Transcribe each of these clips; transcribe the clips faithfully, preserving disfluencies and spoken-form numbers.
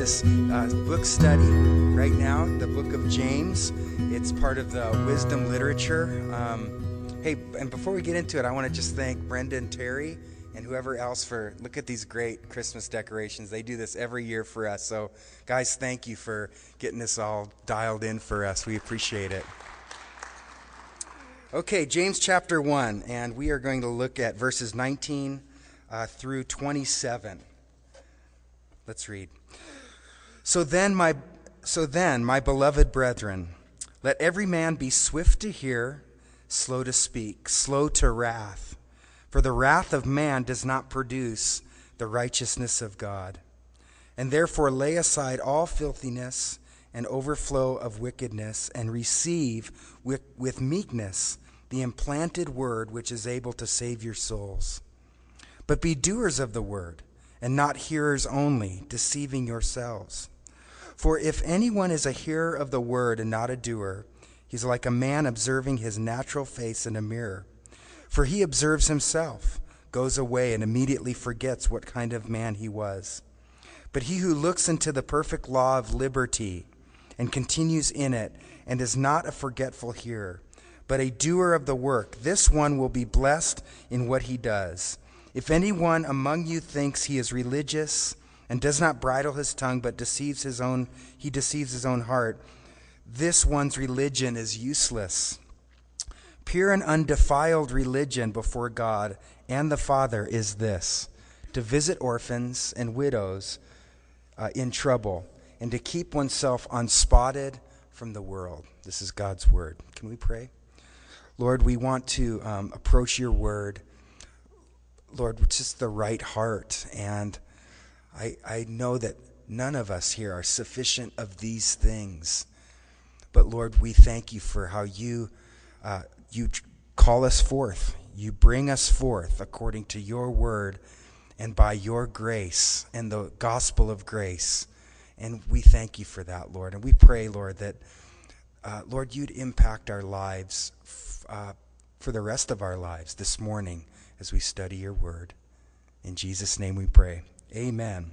this uh, book study right now, the book of James. It's part of the wisdom literature. Um, hey, and before we get into it, I want to just thank Brenda and Terry and whoever else for, look at these great Christmas decorations. They do this every year for us. So, guys, thank you for getting this all dialed in for us. We appreciate it. Okay, James chapter one, and we are going to look at verses nineteen uh, through twenty-seven. Let's read. So then, my so then, my beloved brethren, let every man be swift to hear, slow to speak, slow to wrath. For the wrath of man does not produce the righteousness of God. And therefore lay aside all filthiness and overflow of wickedness, and receive with, with meekness the implanted word which is able to save your souls. But be doers of the word, and not hearers only, deceiving yourselves. For if anyone is a hearer of the word and not a doer, he's like a man observing his natural face in a mirror. For he observes himself, goes away, and immediately forgets what kind of man he was. But he who looks into the perfect law of liberty and continues in it, and is not a forgetful hearer, but a doer of the work, this one will be blessed in what he does. If anyone among you thinks he is religious and does not bridle his tongue, but deceives his own, he deceives his own heart, this one's religion is useless. Pure and undefiled religion before God and the Father is this: to visit orphans and widows uh, in trouble, and to keep oneself unspotted from the world. This is God's word. Can we pray? Lord, we want to um, approach your word, Lord, with just the right heart. And I, I know that none of us here are sufficient of these things. But Lord, we thank you for how you uh, you call us forth. You bring us forth according to your word and by your grace and the gospel of grace. And we thank you for that, Lord. And we pray, Lord, that, uh, Lord, you'd impact our lives f- uh, for the rest of our lives this morning as we study your word. In Jesus' name we pray. Amen.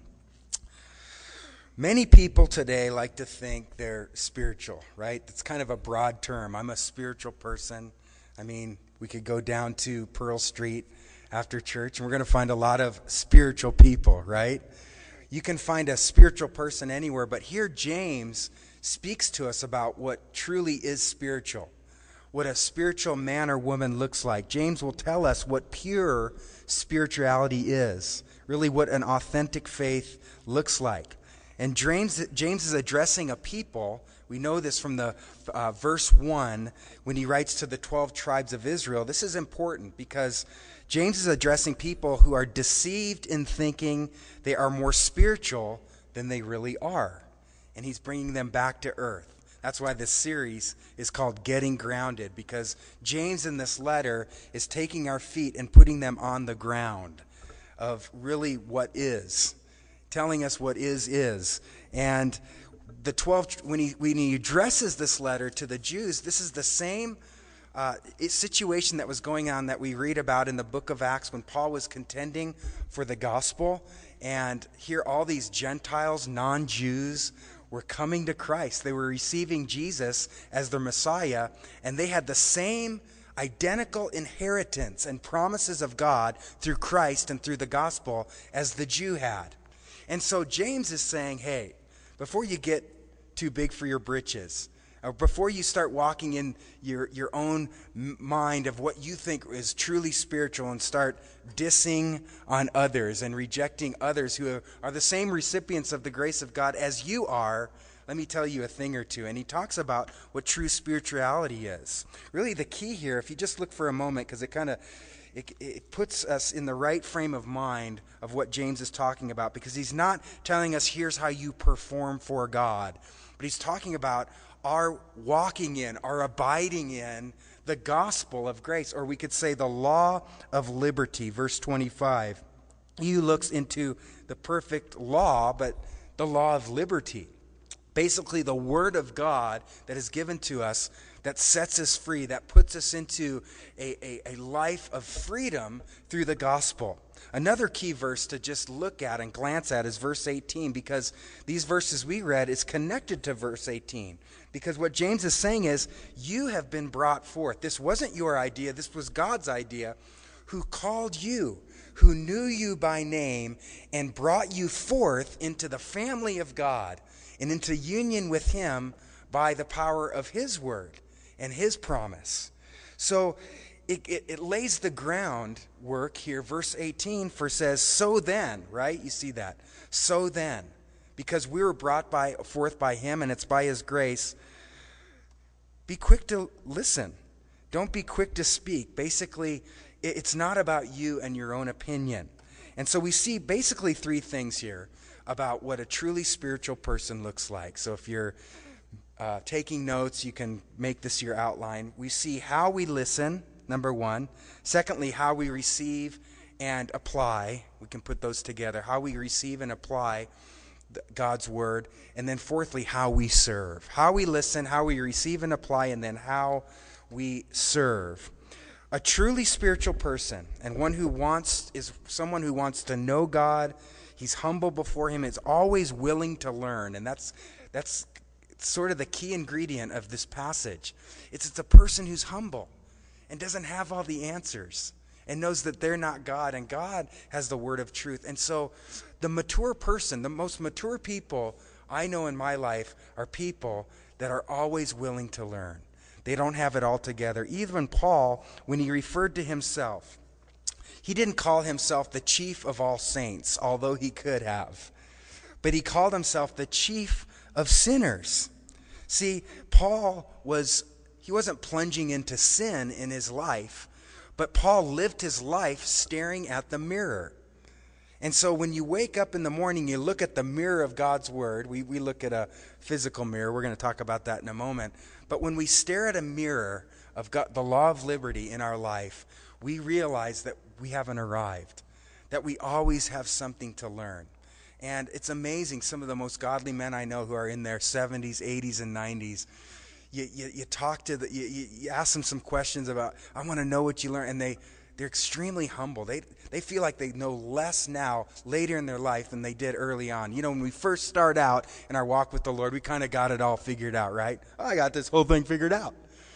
Many people today like to think they're spiritual, right? It's kind of a broad term. I'm a spiritual person. I mean, we could go down to Pearl Street after church, and we're going to find a lot of spiritual people, right? You can find a spiritual person anywhere, but here James speaks to us about what truly is spiritual, what a spiritual man or woman looks like. James will tell us what pure spirituality is, really what an authentic faith looks like. And James, James is addressing a people. We know this from the uh, verse one when he writes to the twelve tribes of Israel. This is important because James is addressing people who are deceived in thinking they are more spiritual than they really are. And he's bringing them back to earth. That's why this series is called Getting Grounded, because James in this letter is taking our feet and putting them on the ground of really what is, telling us what is is. And the twelve, when he when he addresses this letter to the Jews, this is the same uh, situation that was going on that we read about in the book of Acts when Paul was contending for the gospel. And here all these Gentiles, non-Jews, were coming to Christ. They were receiving Jesus as their Messiah, and they had the same identical inheritance and promises of God through Christ and through the gospel as the Jew had. And so James is saying, hey, before you get too big for your britches, or before you start walking in your, your own mind of what you think is truly spiritual and start dissing on others and rejecting others who are the same recipients of the grace of God as you are, let me tell you a thing or two. And he talks about what true spirituality is. Really the key here, if you just look for a moment, because it kind of It, it puts us in the right frame of mind of what James is talking about, because he's not telling us here's how you perform for God, but he's talking about our walking in, our abiding in the gospel of grace, or we could say the law of liberty. Verse twenty-five, he looks into the perfect law, but the law of liberty. Basically the word of God that is given to us that sets us free, that puts us into a, a, a life of freedom through the gospel. Another key verse to just look at and glance at is verse eighteen, because these verses we read is connected to verse eighteen. Because what James is saying is, you have been brought forth. This wasn't your idea, this was God's idea, who called you, who knew you by name, and brought you forth into the family of God and into union with him by the power of his word and his promise. So it, it, it lays the groundwork here. Verse eighteen for says, so then, right? You see that. So then, because we were brought by forth by him, and it's by his grace, be quick to listen. Don't be quick to speak. Basically, it's not about you and your own opinion. And so we see basically three things here about what a truly spiritual person looks like. So if you're uh, taking notes, you can make this your outline. We see how we listen, number one. Secondly, how we receive and apply. We can put those together. How we receive and apply God's word. And then fourthly, how we serve. How we listen, how we receive and apply, and then how we serve. A truly spiritual person, and one who wants, is someone who wants to know God. He's humble before him, is always willing to learn. And that's that's sort of the key ingredient of this passage. It's, it's a person who's humble and doesn't have all the answers and knows that they're not God, and God has the word of truth. And so the mature person, the most mature people I know in my life are people that are always willing to learn. They don't have it all together. Even Paul, when he referred to himself, he didn't call himself the chief of all saints, although he could have. But he called himself the chief of sinners. See, Paul was, he wasn't plunging into sin in his life, but Paul lived his life staring at the mirror. And so when you wake up in the morning, you look at the mirror of God's word. We, we look at a physical mirror. We're going to talk about that in a moment. But when we stare at a mirror of God, the law of liberty in our life, we realize that we haven't arrived, that we always have something to learn. And it's amazing, some of the most godly men I know who are in their seventies, eighties, and nineties, you, you, you talk to the, you, you ask them some questions about, I want to know what you learned, and they, they're extremely humble. They they feel like they know less now, later in their life, than they did early on. You know, when we first start out in our walk with the Lord, we kind of got it all figured out, right? Oh, I got this whole thing figured out.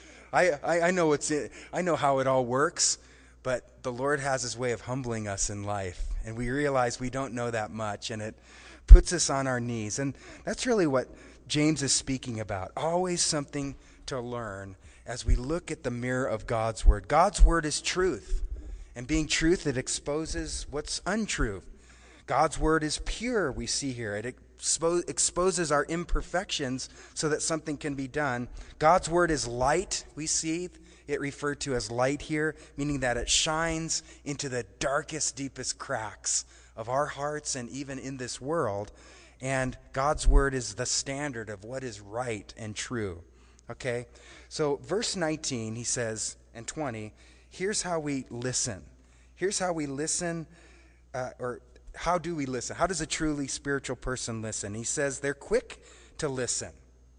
I, I, I know what's it, I know how it all works, but the Lord has his way of humbling us in life, and we realize we don't know that much, and it puts us on our knees. And that's really what James is speaking about, always something to learn as we look at the mirror of God's word. God's word is truth. And being truth, it exposes what's untrue. God's word is pure, we see here. It expo- exposes our imperfections so that something can be done. God's word is light, we see it referred to as light here, meaning that it shines into the darkest, deepest cracks of our hearts and even in this world. And God's word is the standard of what is right and true. Okay? So verse nineteen, he says, and twenty, here's how we listen. Here's how we listen, uh, or how do we listen? How does a truly spiritual person listen? He says they're quick to listen.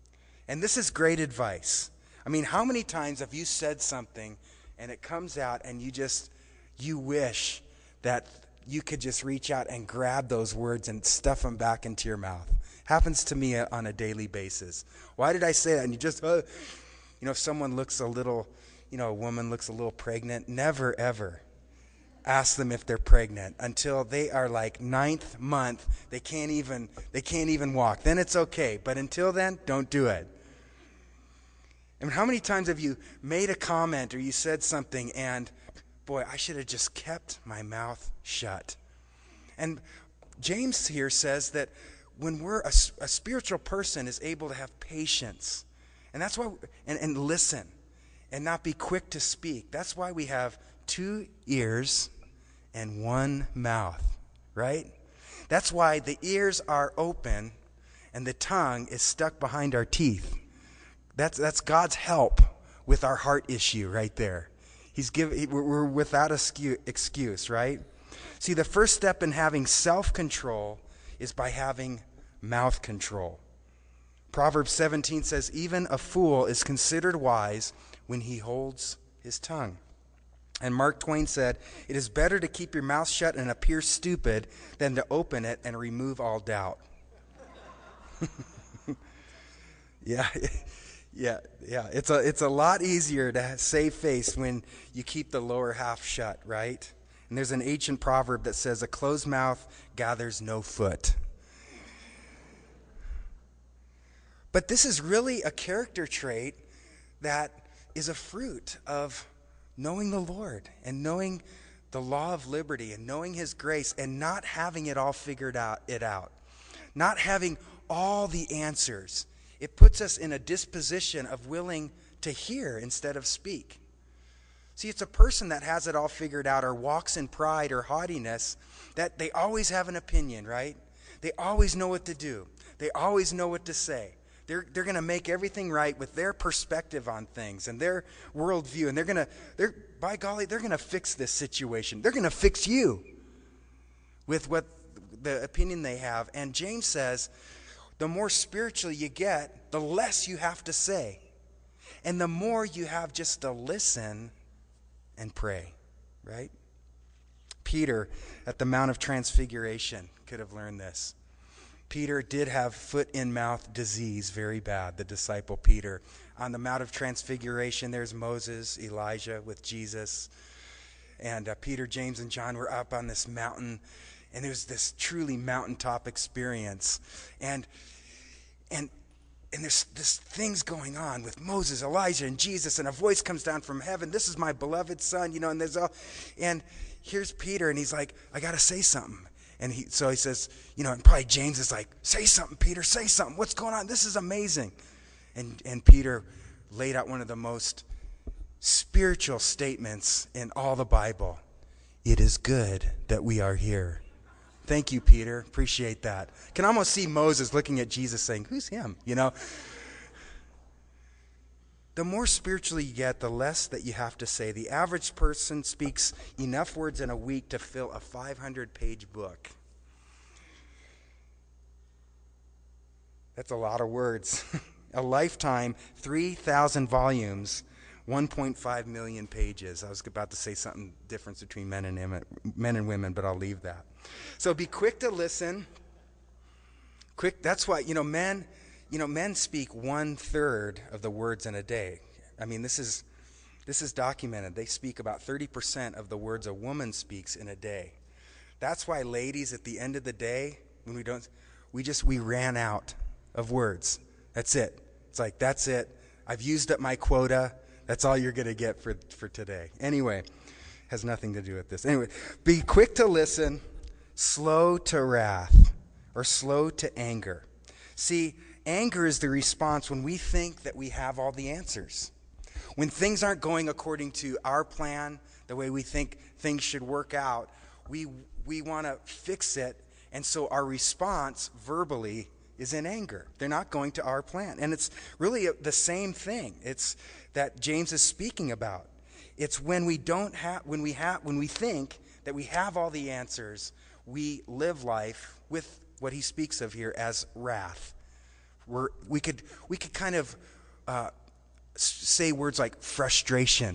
And this is great advice. I mean, how many times have you said something and it comes out and you just, you wish that you could just reach out and grab those words and stuff them back into your mouth? Happens to me on a daily basis. Why did I say that? And you just, uh, you know, if someone looks a little, you know, a woman looks a little pregnant, never ever ask them if they're pregnant until they are like ninth month. They can't even, they can't even walk. Then it's okay. But until then, don't do it. I mean, how many times have you made a comment or you said something and, boy, I should have just kept my mouth shut? And James here says that when we're a, a spiritual person is able to have patience, and that's why, and, and listen, and not be quick to speak. That's why we have two ears and one mouth, right? That's why the ears are open and the tongue is stuck behind our teeth. That's that's God's help with our heart issue right there. He's give, we're without excuse, right? See, the first step in having self-control is by having mouth control. Proverbs seventeen says, even a fool is considered wise when he holds his tongue. And Mark Twain said, it is better to keep your mouth shut and appear stupid than to open it and remove all doubt. yeah, yeah, yeah. It's a, it's a lot easier to save face when you keep the lower half shut, right? And there's an ancient proverb that says, a closed mouth gathers no foot. But this is really a character trait that is a fruit of knowing the Lord and knowing the law of liberty and knowing his grace and not having it all figured out, it out. Not having all the answers. It puts us in a disposition of willing to hear instead of speak. See, it's a person that has it all figured out or walks in pride or haughtiness that they always have an opinion, right? They always know what to do. They always know what to say. They're, they're going to make everything right with their perspective on things and their worldview. And they're going to, they're by golly, they're going to fix this situation. They're going to fix you with what the opinion they have. And James says, the more spiritual you get, the less you have to say. And the more you have just to listen and pray, right? Peter at the Mount of Transfiguration could have learned this. Peter did have foot-in-mouth disease, very bad, the disciple Peter. On the Mount of Transfiguration, there's Moses, Elijah with Jesus. And uh, Peter, James, and John were up on this mountain. And it was this truly mountaintop experience. And and and there's this things going on with Moses, Elijah, and Jesus. And a voice comes down from heaven. This is my beloved son, you know. And there's all, and here's Peter, and he's like, I got to say something. And he, so he says, you know, and probably James is like, say something, Peter, say something. What's going on? This is amazing. And and Peter laid out one of the most spiritual statements in all the Bible. It is good that we are here. Thank you, Peter. Appreciate that. Can almost see Moses looking at Jesus saying, who's him? You know? The more spiritually you get, the less that you have to say. The average person speaks enough words in a week to fill a five hundred page book. That's a lot of words. A lifetime, three thousand volumes, one point five million pages. I was about to say something different between men and men and women, but I'll leave that. So be quick to listen. Quick. That's why, you know, men... You know, men speak one third of the words in a day. I mean, this is this is documented. They speak about thirty percent of the words a woman speaks in a day. That's why, ladies, at the end of the day, when we don't, we just we ran out of words. That's it. It's like that's it. I've used up my quota. That's all you're going to get for for today. Anyway, has nothing to do with this. Anyway, be quick to listen, slow to wrath, or slow to anger. See. Anger is the response when we think that we have all the answers. When things aren't going according to our plan, the way we think things should work out, we we want to fix it, and so our response verbally is in anger. They're not going to our plan. And it's really the same thing. It's that James is speaking about. It's when we don't have when we have when we think that we have all the answers, we live life with what he speaks of here as wrath. We're, we could we could kind of uh, say words like frustration,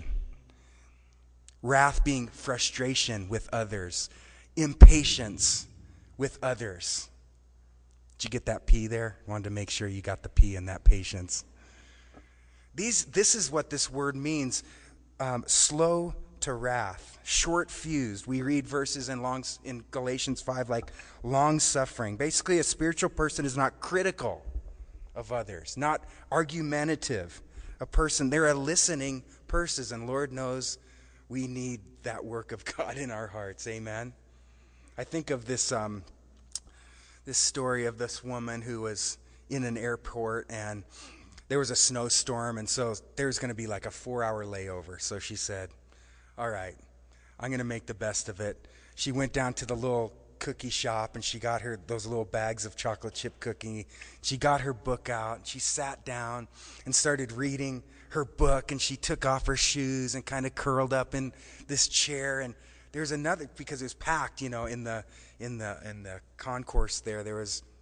wrath being frustration with others, impatience with others. Did you get that P there? Wanted to make sure you got the P in that patience. These this is what this word means: um, slow to wrath, short-fused. We read verses in long in Galatians five like long-suffering. Basically, a spiritual person is not critical of others, not argumentative. A person, they're a listening person, and Lord knows we need that work of God in our hearts. Amen. I think of this um, this story of this woman who was in an airport, and there was a snowstorm, and so there's going to be like a four-hour layover. So she said, all right, I'm going to make the best of it. She went down to the little cookie shop, and she got her those little bags of chocolate chip cookie. She got her book out, and she sat down and started reading her book, and she took off her shoes and kind of curled up in this chair. And there's another, because it was packed, you know, in the in the in the concourse there, there was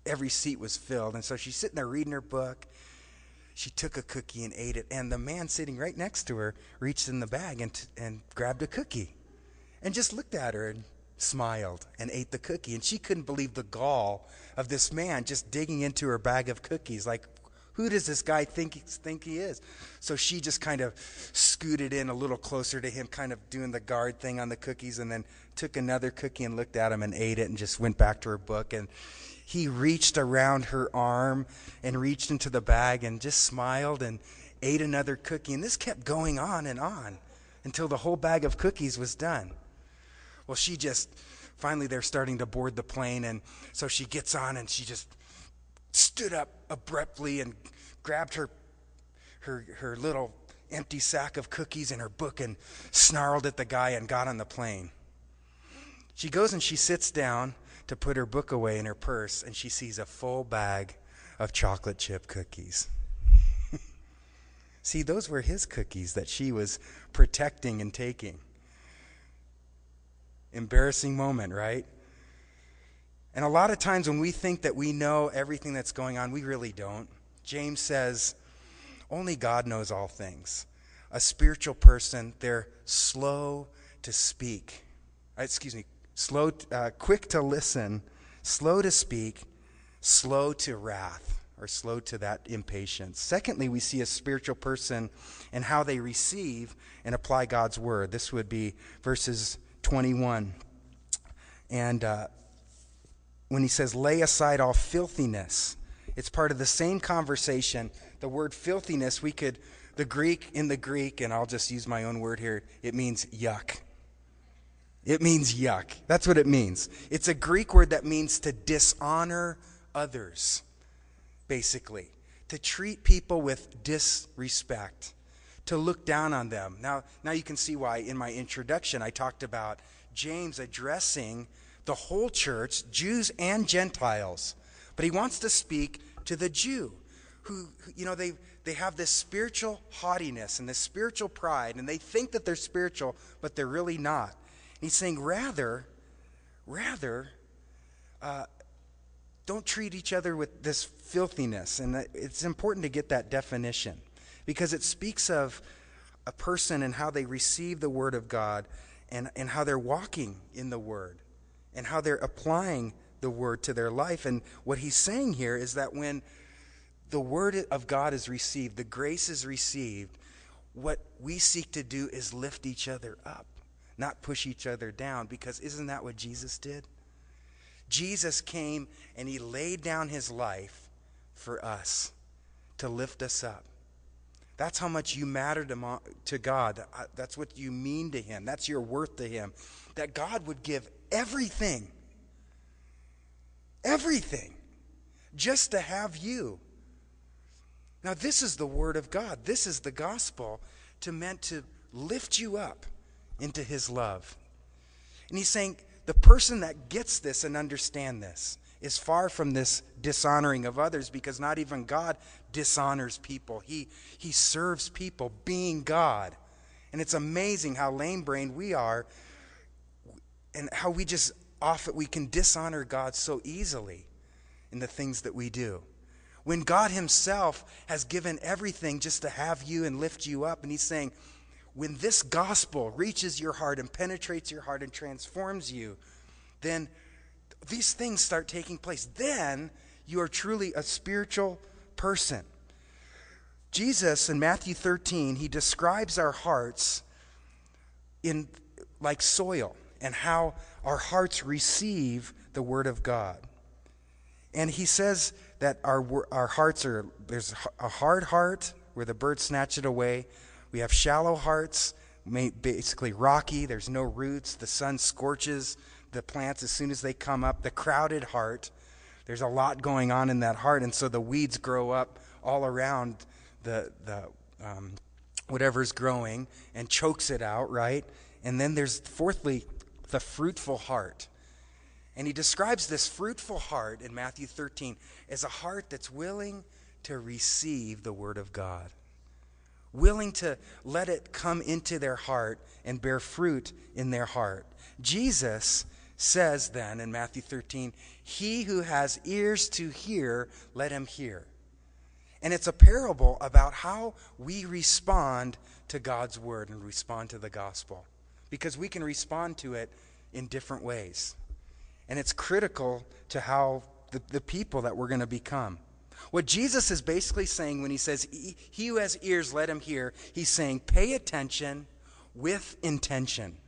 every seat was filled. And so she's sitting there reading her book. She took a cookie and ate it. And the man sitting right next to her reached in the bag and, t- and grabbed a cookie and just looked at her and smiled and ate the cookie. And she couldn't believe the gall of this man just digging into her bag of cookies. Like, who does this guy think, think he is? So she just kind of scooted in a little closer to him, kind of doing the guard thing on the cookies, and then took another cookie and looked at him and ate it and just went back to her book. And he reached around her arm and reached into the bag and just smiled and ate another cookie. And this kept going on and on until the whole bag of cookies was done. Well, she just, finally they're starting to board the plane, and so she gets on and she just stood up abruptly and grabbed her her her little empty sack of cookies and her book and snarled at the guy and got on the plane. She goes and she sits down to put her book away in her purse, and she sees a full bag of chocolate chip cookies. See, those were his cookies that she was protecting and taking. Embarrassing moment, right? And a lot of times when we think that we know everything that's going on, we really don't. James says, only God knows all things. A spiritual person, they're slow to speak. Uh, excuse me, slow, uh, quick to listen, slow to speak, slow to wrath, or slow to that impatience. Secondly, we see a spiritual person and how they receive and apply God's word. This would be verses twenty-one. And uh, when he says, lay aside all filthiness, it's part of the same conversation. The word filthiness, we could, the Greek, in the Greek, and I'll just use my own word here, it means yuck. It means yuck. That's what it means. It's a Greek word that means to dishonor others, basically. To treat people with disrespect. To look down on them. Now, now you can see why in my introduction I talked about James addressing the whole church, Jews and Gentiles. But he wants to speak to the Jew who, you know, they, they have this spiritual haughtiness and this spiritual pride, and they think that they're spiritual, but they're really not. And he's saying, rather, rather, uh, don't treat each other with this filthiness. And it's important to get that definition because it speaks of a person and how they receive the word of God and, and how they're walking in the word and how they're applying the word to their life. And what he's saying here is that when the word of God is received, the grace is received, what we seek to do is lift each other up, not push each other down, because isn't that what Jesus did? Jesus came and he laid down his life for us to lift us up. That's how much you matter to, to God. That's what you mean to him. That's your worth to him. That God would give everything, everything, just to have you. Now, this is the word of God. This is the gospel to meant to lift you up into his love. And he's saying the person that gets this and understand this is far from this dishonoring of others, because not even God dishonors people. He, he serves people being God. And it's amazing how lame-brained we are and how we just often we can dishonor God so easily in the things that we do. When God himself has given everything just to have you and lift you up, and he's saying, when this gospel reaches your heart and penetrates your heart and transforms you, then these things start taking place. Then you are truly a spiritual person. Jesus in Matthew thirteen, he describes our hearts in like soil and how our hearts receive the word of God. And he says that our our hearts are, there's a hard heart where the birds snatch it away. We have shallow hearts, basically rocky. There's no roots. The sun scorches the plants as soon as they come up. The crowded heart, there's a lot going on in that heart, and so the weeds grow up all around the the um, whatever's growing and chokes it out, right? And then there's fourthly the fruitful heart. And he describes this fruitful heart in Matthew thirteen as a heart that's willing to receive the word of God, willing to let it come into their heart and bear fruit in their heart. Jesus says then in Matthew thirteen, he who has ears to hear, let him hear. And it's a parable about how we respond to God's word and respond to the gospel. Because we can respond to it in different ways. And it's critical to how the, the people that we're going to become. What Jesus is basically saying when he says, he who has ears, let him hear, he's saying, pay attention with intention.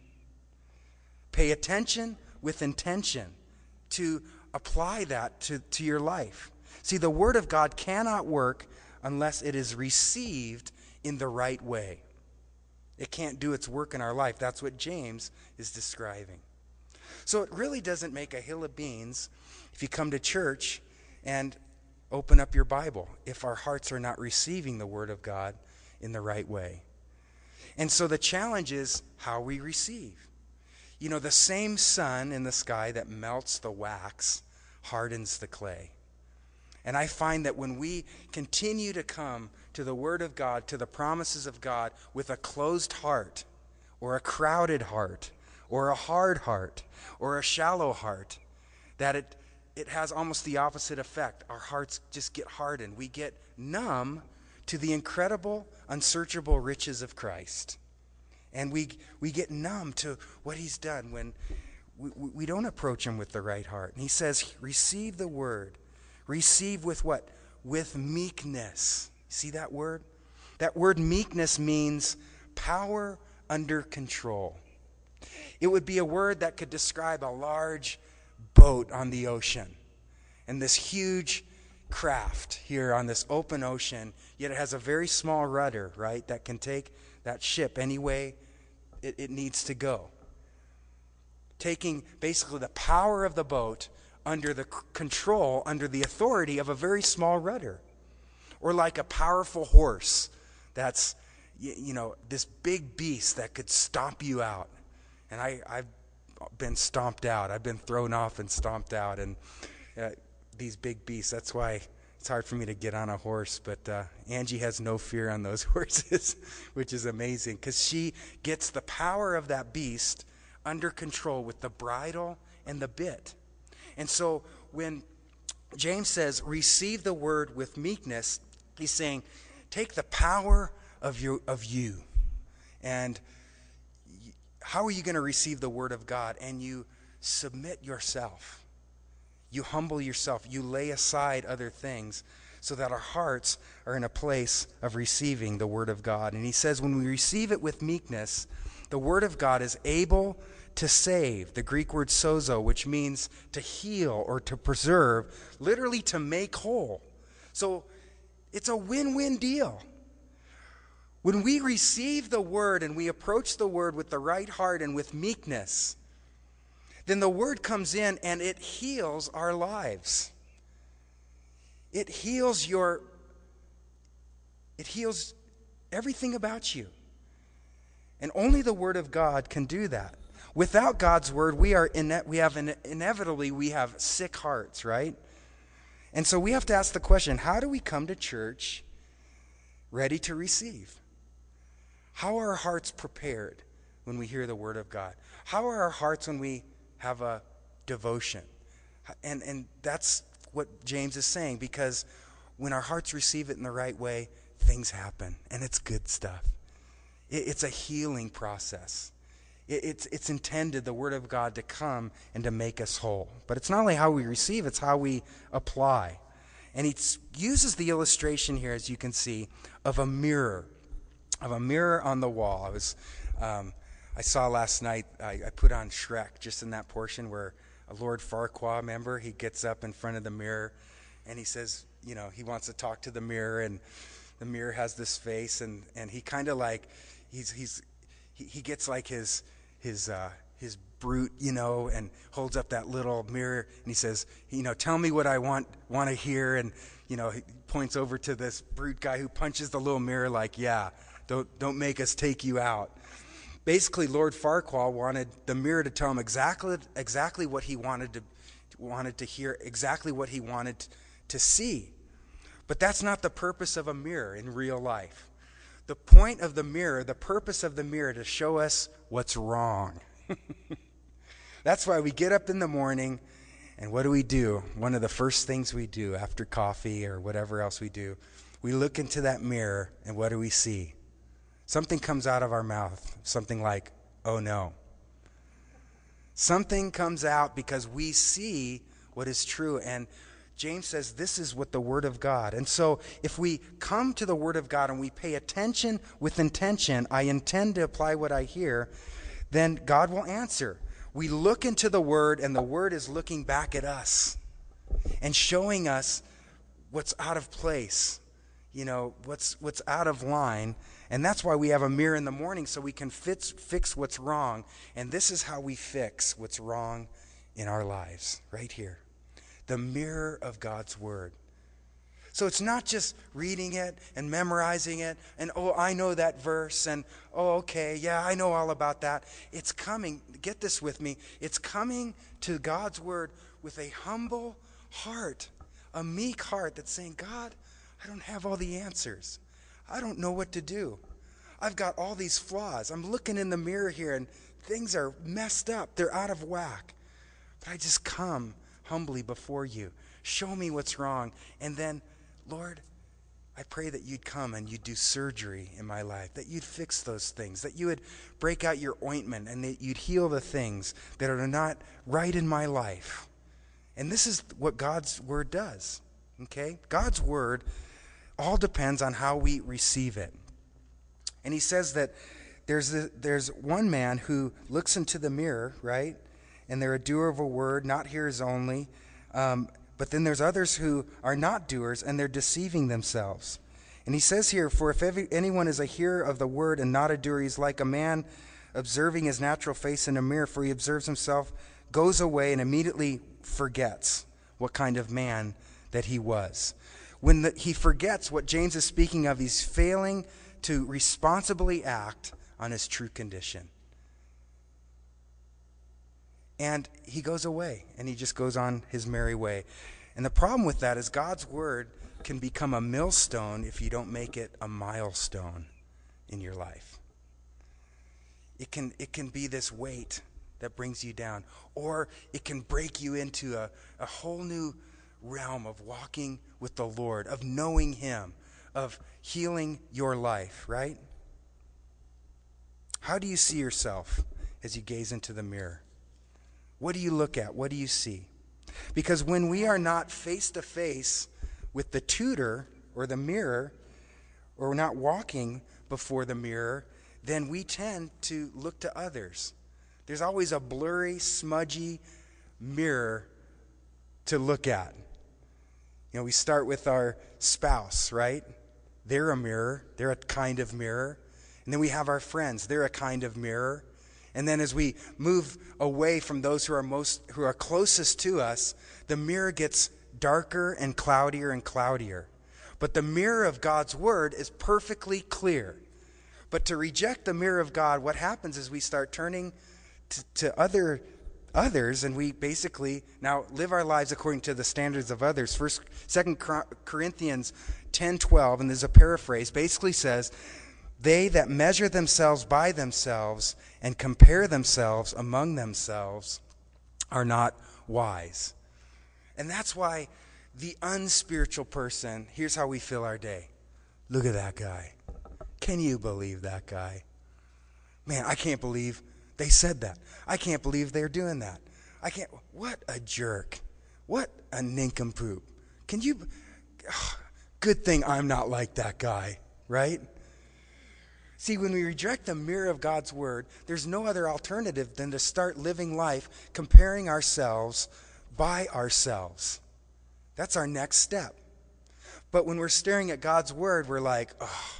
Pay attention with intention to apply that to, to your life. See, the word of God cannot work unless it is received in the right way. It can't do its work in our life. That's what James is describing. So it really doesn't make a hill of beans if you come to church and open up your Bible if our hearts are not receiving the word of God in the right way. And so the challenge is how we receive. You know, the same sun in the sky that melts the wax hardens the clay. And I find that when we continue to come to the word of God, to the promises of God with a closed heart, or a crowded heart, or a hard heart, or a shallow heart, that it it has almost the opposite effect. Our hearts just get hardened. We get numb to the incredible, unsearchable riches of Christ. And we we get numb to what he's done when we, we don't approach him with the right heart. And he says, receive the word. Receive with what? With meekness. See that word? That word meekness means power under control. It would be a word that could describe a large boat on the ocean and this huge craft here on this open ocean, yet it has a very small rudder, right, that can take that ship any way it, it needs to go. Taking basically the power of the boat under the c- control, under the authority of a very small rudder. Or like a powerful horse that's, you, you know, this big beast that could stomp you out. And I, I've been stomped out. I've been thrown off and stomped out. And uh, these big beasts, that's why it's hard for me to get on a horse. But uh, Angie has no fear on those horses, which is amazing. Because she gets the power of that beast under control with the bridle and the bit. And so when James says, receive the word with meekness, he's saying, take the power of you, of you. And how are you going to receive the word of God? And you submit yourself. You humble yourself. You lay aside other things so that our hearts are in a place of receiving the word of God. And he says when we receive it with meekness, the word of God is able to save, the Greek word sozo, which means to heal or to preserve, literally to make whole. So it's a win-win deal. When we receive the word and we approach the word with the right heart and with meekness, then the word comes in and it heals our lives. It heals your, it heals everything about you. And only the word of God can do that. Without God's word, we are ine- we have ine- inevitably we have sick hearts, right? And so we have to ask the question, how do we come to church ready to receive? How are our hearts prepared when we hear the word of God? How are our hearts when we have a devotion? And and that's what James is saying, because when our hearts receive it in the right way, things happen, and it's good stuff. It, it's a healing process. It's it's intended, the word of God, to come and to make us whole. But it's not only how we receive, it's how we apply. And he uses the illustration here, as you can see, of a mirror, of a mirror on the wall. I was, um, I saw last night, I, I put on Shrek, just in that portion where a Lord Farquaad member, he gets up in front of the mirror, and he says, you know, he wants to talk to the mirror, and the mirror has this face, and, and he kind of like, he's he's he, he gets like his his uh, his brute, you know, and holds up that little mirror, and he says, you know, tell me what I want want to hear, and you know, he points over to this brute guy who punches the little mirror like, yeah, don't don't make us take you out. Basically, Lord Farquaad wanted the mirror to tell him exactly exactly what he wanted to wanted to hear, exactly what he wanted to see. But that's not the purpose of a mirror in real life. The point of the mirror, the purpose of the mirror, to show us what's wrong. That's why we get up in the morning, and what do we do? One of the first things we do after coffee or whatever else we do, we look into that mirror, and what do we see? Something comes out of our mouth, something like, oh no. Something comes out because we see what is true, and James says this is what the Word of God. And so if we come to the Word of God and we pay attention with intention, I intend to apply what I hear, then God will answer. We look into the Word, and the Word is looking back at us and showing us what's out of place, you know, what's what's out of line. And that's why we have a mirror in the morning, so we can fix, fix what's wrong. And this is how we fix what's wrong in our lives, right here. The mirror of God's Word. So it's not just reading it and memorizing it and, oh, I know that verse and, oh, okay, yeah, I know all about that. It's coming, get this with me, it's coming to God's Word with a humble heart, a meek heart that's saying, God, I don't have all the answers. I don't know what to do. I've got all these flaws. I'm looking in the mirror here and things are messed up. They're out of whack. But I just come humbly before you. Show me what's wrong. And then, Lord, I pray that you'd come and you'd do surgery in my life, that you'd fix those things, that you would break out your ointment and that you'd heal the things that are not right in my life. And this is what God's Word does, okay? God's Word all depends on how we receive it. And he says that there's a, there's one man who looks into the mirror, right? And they're a doer of a word, not hearers only. Um, but then there's others who are not doers, and they're deceiving themselves. And he says here, for if every, anyone is a hearer of the word and not a doer, he's like a man observing his natural face in a mirror, for he observes himself, goes away, and immediately forgets what kind of man that he was. When the, he forgets what James is speaking of, he's failing to responsibly act on his true condition. And he goes away, and he just goes on his merry way. And the problem with that is God's Word can become a millstone if you don't make it a milestone in your life. It can, it can be this weight that brings you down. Or it can break you into a, a whole new realm of walking with the Lord, of knowing Him, of healing your life, right? How do you see yourself as you gaze into the mirror? What do you look at? What do you see? Because when we are not face to face with the tutor or the mirror, or we're not walking before the mirror, then we tend to look to others. There's always a blurry, smudgy mirror to look at. You know, we start with our spouse, right? They're a mirror. They're a kind of mirror. And then we have our friends. They're a kind of mirror. And then as we move away from those who are most who are closest to us, the mirror gets darker and cloudier and cloudier. But the mirror of God's Word is perfectly clear. But to reject the mirror of God, what happens is we start turning to, to other others, and we basically now live our lives according to the standards of others. First, Second Corinthians ten twelve, and there's a paraphrase, basically says, they that measure themselves by themselves and compare themselves among themselves are not wise. And that's why the unspiritual person, here's how we fill our day. Look at that guy. Can you believe that guy? Man, I can't believe they said that. I can't believe they're doing that. I can't. What a jerk. What a nincompoop. Can you. Oh, good thing I'm not like that guy, right? See, when we reject the mirror of God's Word, there's no other alternative than to start living life comparing ourselves by ourselves. That's our next step. But when we're staring at God's Word, we're like, oh,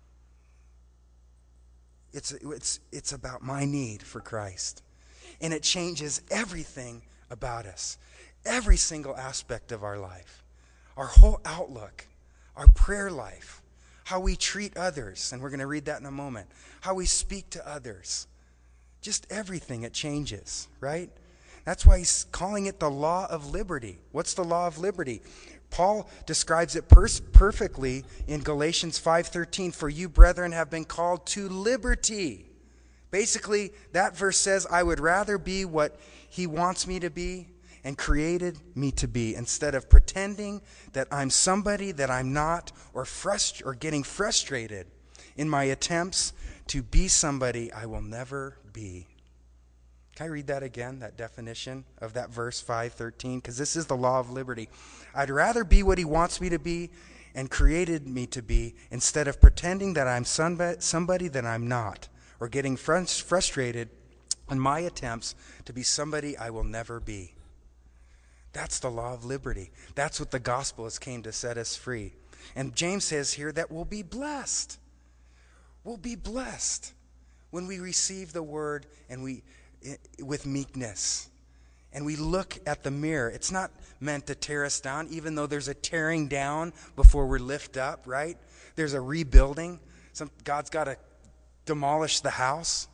it's, it's, it's about my need for Christ. And it changes everything about us, every single aspect of our life, our whole outlook, our prayer life, how we treat others, and we're going to read that in a moment, how we speak to others. Just everything, it changes, right? That's why he's calling it the law of liberty. What's the law of liberty? Paul describes it per- perfectly in Galatians five thirteen. For you, brethren, have been called to liberty. Basically, that verse says, I would rather be what he wants me to be and created me to be, instead of pretending that I'm somebody that I'm not, or frust- or getting frustrated in my attempts to be somebody I will never be. Can I read that again, that definition of that verse five thirteen? Because this is the law of liberty. I'd rather be what he wants me to be and created me to be, instead of pretending that I'm somebody that I'm not, or getting frustrated in my attempts to be somebody I will never be. That's the law of liberty. That's what the gospel has came to set us free. And James says here that we'll be blessed. We'll be blessed when we receive the word and we with meekness. And we look at the mirror. It's not meant to tear us down, even though there's a tearing down before we're lifted up, right? There's a rebuilding. Some, God's got to demolish the house.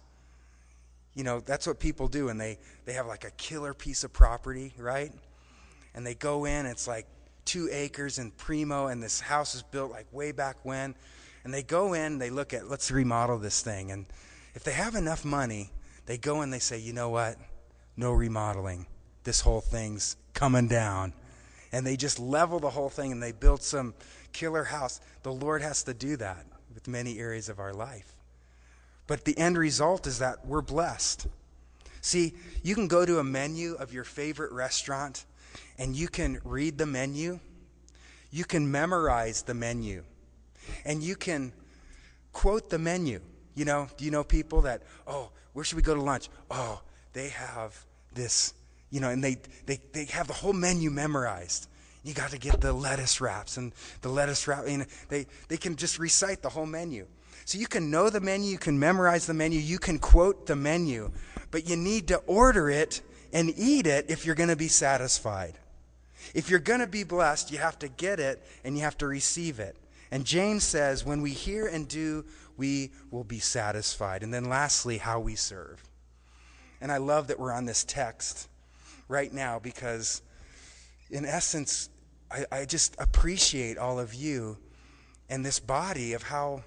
You know, that's what people do. And they, they have like a killer piece of property, right? And they go in, it's like two acres and primo, and this house is built like way back when. And they go in, they look at, let's remodel this thing. And if they have enough money, they go in, they say, you know what? No remodeling. This whole thing's coming down. And they just level the whole thing and they build some killer house. The Lord has to do that with many areas of our life. But the end result is that we're blessed. See, you can go to a menu of your favorite restaurant and you can read the menu. You can memorize the menu. And you can quote the menu. You know, do you know people that, oh, where should we go to lunch? Oh, they have this, you know, and they, they, they have the whole menu memorized. You got to get the lettuce wraps and the lettuce wrap. You know, they, they can just recite the whole menu. So you can know the menu, you can memorize the menu, you can quote the menu, but you need to order it and eat it if you're going to be satisfied. If you're going to be blessed, you have to get it and you have to receive it. And James says, when we hear and do, we will be satisfied. And then lastly, how we serve. And I love that we're on this text right now because, in essence, I, I just appreciate all of you and this body of how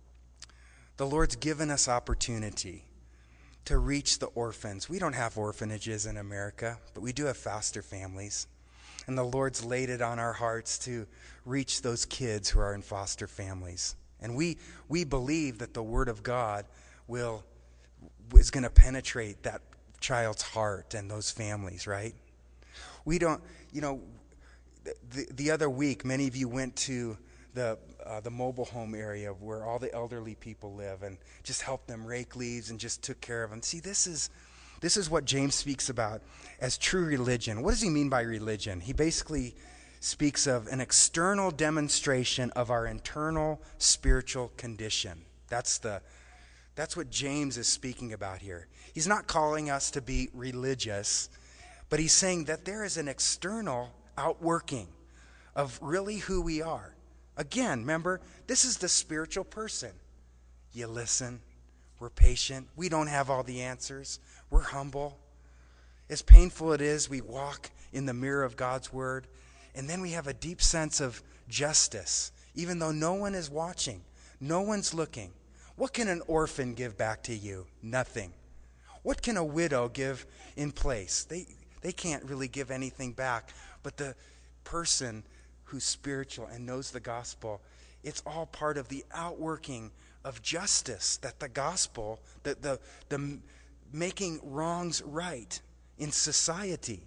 the Lord's given us opportunity to reach the orphans. We don't have orphanages in America, but we do have foster families. And the Lord's laid it on our hearts to reach those kids who are in foster families. And we we believe that the Word of God will is going to penetrate that child's heart and those families, right? We don't, you know, the, the other week, many of you went to the uh, the mobile home area where all the elderly people live and just helped them rake leaves and just took care of them. See, this is this is what James speaks about as true religion. What does he mean by religion? He basically speaks of an external demonstration of our internal spiritual condition. That's the that's what James is speaking about here. He's not calling us to be religious, but he's saying that there is an external outworking of really who we are. Again, remember, this is the spiritual person. You listen. We're patient. We don't have all the answers. We're humble. As painful it is, we walk in the mirror of God's word. And then we have a deep sense of justice, even though no one is watching. No one's looking. What can an orphan give back to you? Nothing. What can a widow give in place? They, they can't really give anything back. But the person who's spiritual and knows the gospel, it's all part of the outworking of justice, that the gospel, the, the, the making wrongs right in society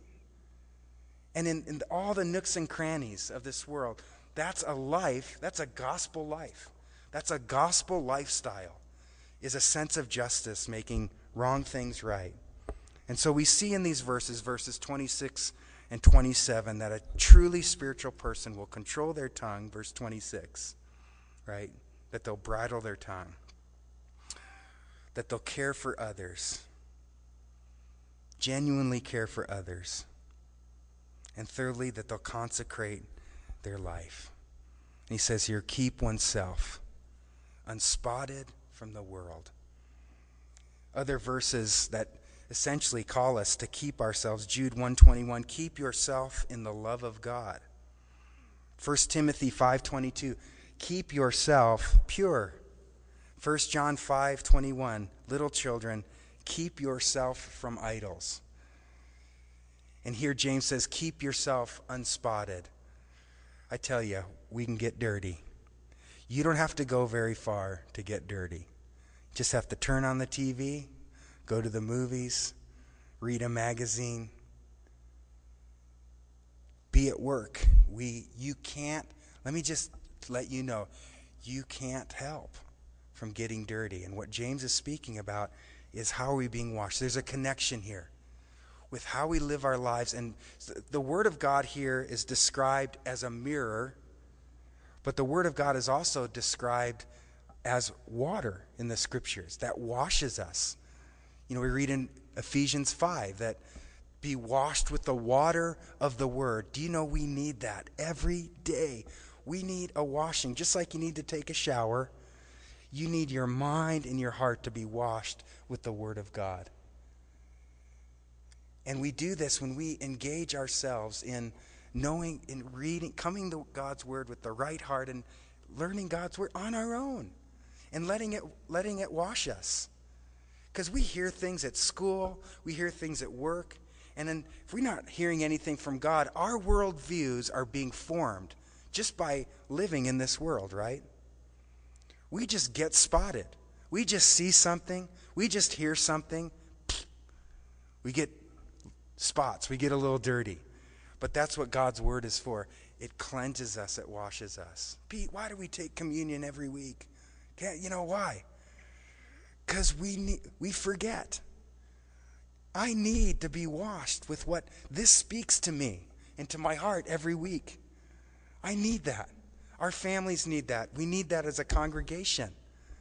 and in, in all the nooks and crannies of this world. That's a life, that's a gospel life. That's a gospel lifestyle, is a sense of justice, making wrong things right. And so we see in these verses, verses twenty-six and twenty-seven, that a truly spiritual person will control their tongue, verse twenty-six, right? That they'll bridle their tongue, that they'll care for others, genuinely care for others, and thirdly, that they'll consecrate their life. And he says here, keep oneself unspotted from the world. Other verses that essentially call us to keep ourselves, Jude one twenty-one, keep yourself in the love of God. First Timothy five twenty-two, keep yourself pure First John five twenty-one, little children, keep yourself from idols. And here James says, keep yourself unspotted. I tell you, we can get dirty. You don't have to go very far to get dirty. Just have to turn on the T V, go to the movies, read a magazine, be at work. We, you can't, let me just let you know, you can't help from getting dirty. And what James is speaking about is how are we being washed. There's a connection here with how we live our lives. And the Word of God here is described as a mirror, but the Word of God is also described as water in the Scriptures that washes us. You know, we read in Ephesians five that be washed with the water of the Word. Do you know we need that every day? We need a washing. Just like you need to take a shower, you need your mind and your heart to be washed with the Word of God. And we do this when we engage ourselves in knowing, in reading, coming to God's Word with the right heart and learning God's Word on our own and letting it, letting it wash us. Because we hear things at school, we hear things at work, and then if we're not hearing anything from God, our worldviews are being formed just by living in this world, right? We just get spotted. We just see something. We just hear something. We get spots. We get a little dirty. But that's what God's Word is for. It cleanses us. It washes us. Pete, why do we take communion every week? Can't, you know why? Because we need, we forget. I need to be washed with what this speaks to me and to my heart every week. I need that. Our families need that. We need that as a congregation.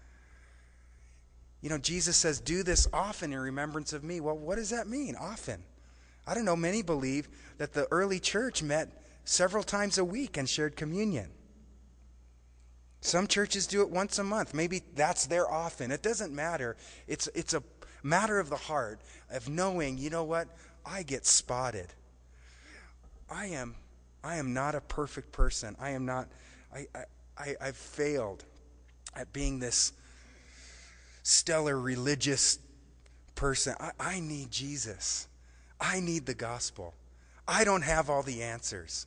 You know, Jesus says, do this often in remembrance of me. Well, what does that mean, often? I don't know, many believe that the early church met several times a week and shared communion. Some churches do it once a month. Maybe that's their often. It doesn't matter. It's, it's a matter of the heart, of knowing, you know what, I get spotted. I am, I am not a perfect person. I am not, I, I, I've failed at being this stellar religious person. I, I need Jesus. I need the gospel. I don't have all the answers.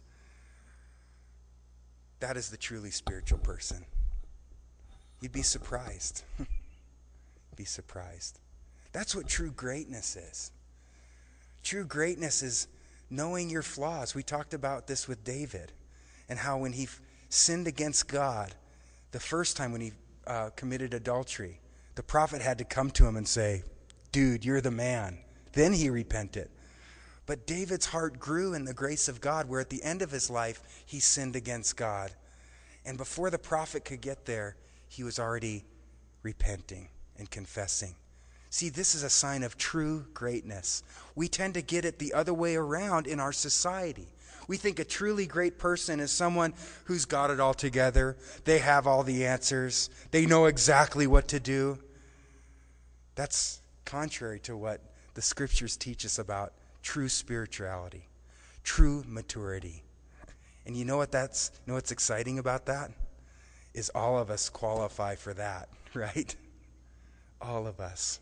That is the truly spiritual person. You'd be surprised. Be surprised. That's what true greatness is. True greatness is knowing your flaws. We talked about this with David and how when he f- sinned against God, the first time when he uh, committed adultery, the prophet had to come to him and say, dude, you're the man. Then he repented. But David's heart grew in the grace of God, where at the end of his life, he sinned against God. And before the prophet could get there, he was already repenting and confessing. See, this is a sign of true greatness. We tend to get it the other way around in our society. We think a truly great person is someone who's got it all together. They have all the answers. They know exactly what to do. That's contrary to what the Scriptures teach us about true spirituality, true maturity. And you know what that's, you know what's exciting about that? Is all of us qualify for that, right? All of us.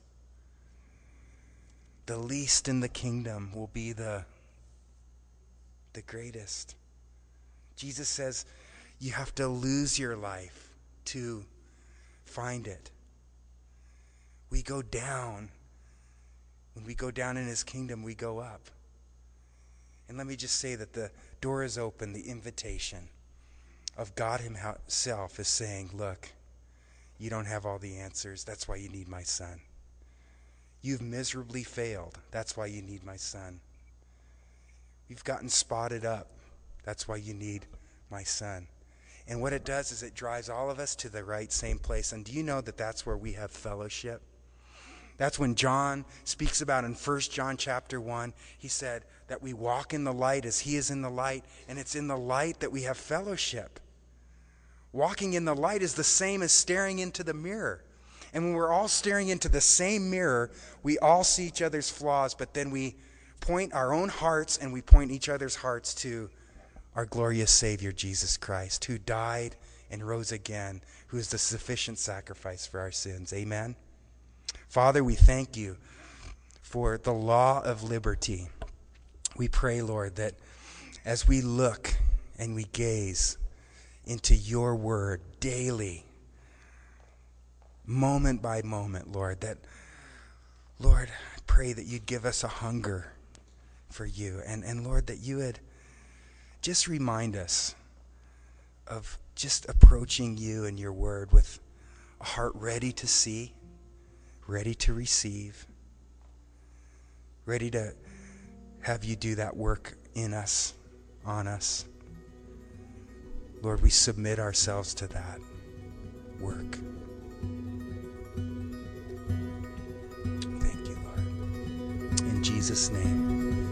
The least in the kingdom will be the, the greatest. Jesus says you have to lose your life to find it. We go down. When we go down in his kingdom, we go up. And let me just say that the door is open. The invitation of God himself is saying, look, you don't have all the answers. That's why you need my son. You've miserably failed. That's why you need my son. You've gotten spotted up. That's why you need my son. And what it does is it drives all of us to the right same place. And do you know that that's where we have fellowship? That's when John speaks about in First John chapter one, he said that we walk in the light as he is in the light, and it's in the light that we have fellowship. Walking in the light is the same as staring into the mirror. And when we're all staring into the same mirror, we all see each other's flaws, but then we point our own hearts and we point each other's hearts to our glorious Savior, Jesus Christ, who died and rose again, who is the sufficient sacrifice for our sins. Amen. Father, we thank you for the law of liberty. We pray, Lord, that as we look and we gaze into your word daily, moment by moment, Lord, that, Lord, I pray that you'd give us a hunger for you. And, and Lord, that you would just remind us of just approaching you and your word with a heart ready to see, ready to receive, ready to have you do that work in us, on us. Lord, we submit ourselves to that work. Thank you, Lord. In Jesus' name.